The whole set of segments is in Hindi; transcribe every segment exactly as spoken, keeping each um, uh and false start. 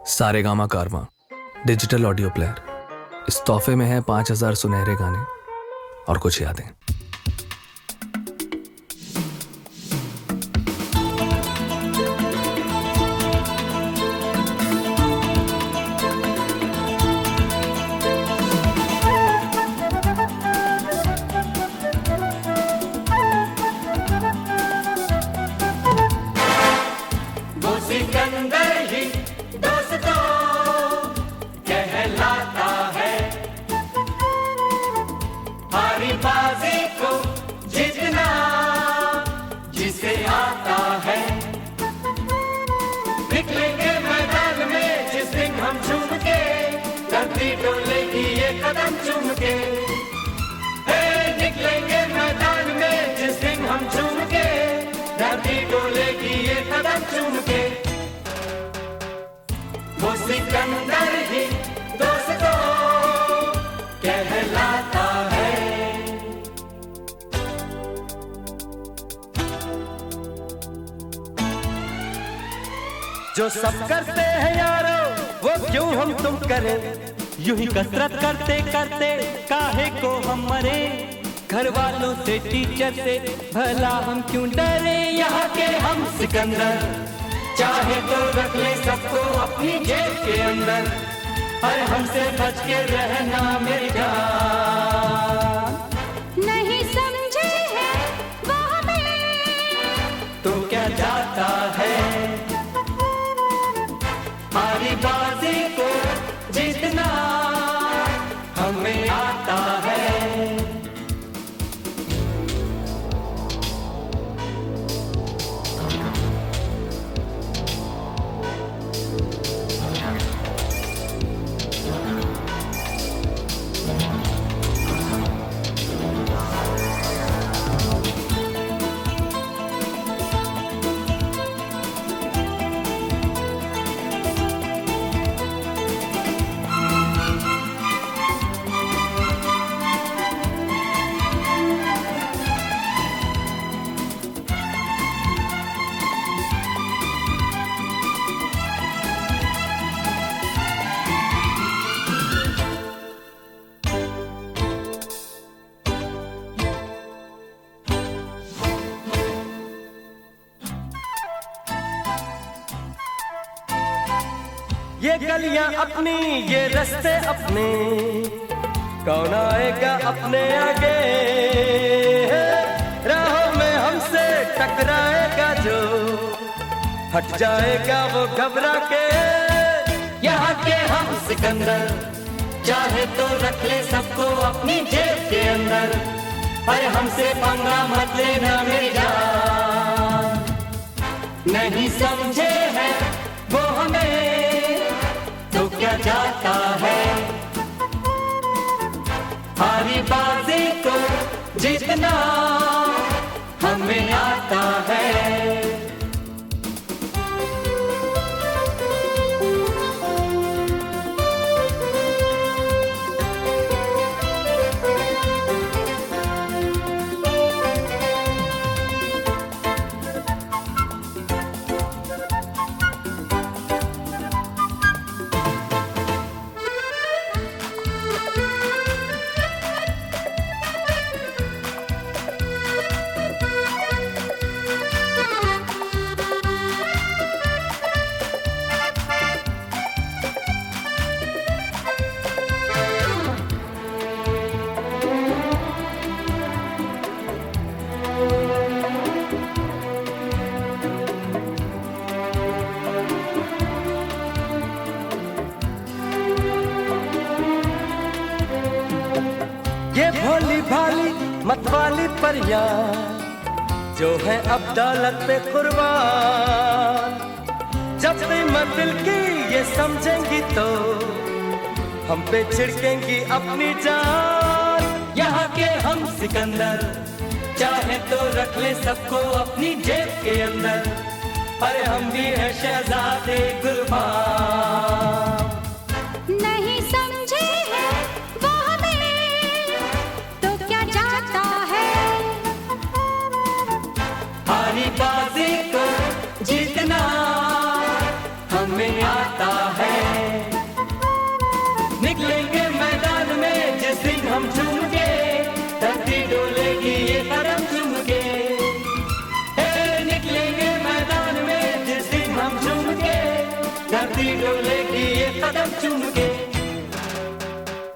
सारेगामा कारवां डिजिटल ऑडियो प्लेयर। इस तोहफे में है पांच हजार सुनहरे गाने और कुछ यादें। सिकंदर ही दोस्तों कहलाता है, हारी बाजी को जीतना जिसे आता है। निकलेंगे मैदान में जिस दिन हम झूम के, धरती डोलेगी ये कदम चूम के। हे निकलेंगे मैदान में जिस दिन हम झूम के, धरती डोलेगी ये कदम चूम के। वो सिकंदर ही दोस्तों कहलाता है। जो सब करते हैं यारो वो क्यों हम तुम करें, यूं ही कसरत करते करते काहे को हम मरे। घर वालों से टीचर से भला हम क्यों डरे, यहाँ के हम सिकंदर चाहे तो रख ले सबको अपनी जेब के अंदर। अरे हमसे बच के रहना मेरी जान, नहीं समझे हैं वो हमें तो क्या जाता है। हारी बाजी को जीतना हमें आता है। ये गलियां अपनी ये रास्ते अपने, कौन आएगा अपने आगे। राहों में हमसे टकराएगा जो, हट जाएगा वो घबरा के। यहाँ के हम सिकंदर चाहे तो रख ले सबको अपनी जेब के अंदर। अरे हमसे पंगा मत लेना मेरी जान, नहीं समझे हैं वो हमें तो क्या जाता है। हारी बाजी को जीतना हमें आता है। ये भोली भाली मतवाली परियां जो है अब दौलत पे कुर्बान, जब भी दिल की ये समझेंगी तो हम पे छिड़केंगी अपनी जान। यहाँ के हम सिकंदर चाहे तो रख ले सबको अपनी जेब के अंदर। अरे हम भी है शहजादे गुलफाम, नहीं समझे हैं वो हमें तो क्या जाता है। हारी बाजी को जीतना हमें आता है। कदम चूम के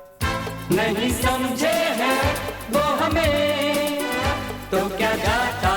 नहीं समझे हैं वो हमें, तो क्या जाता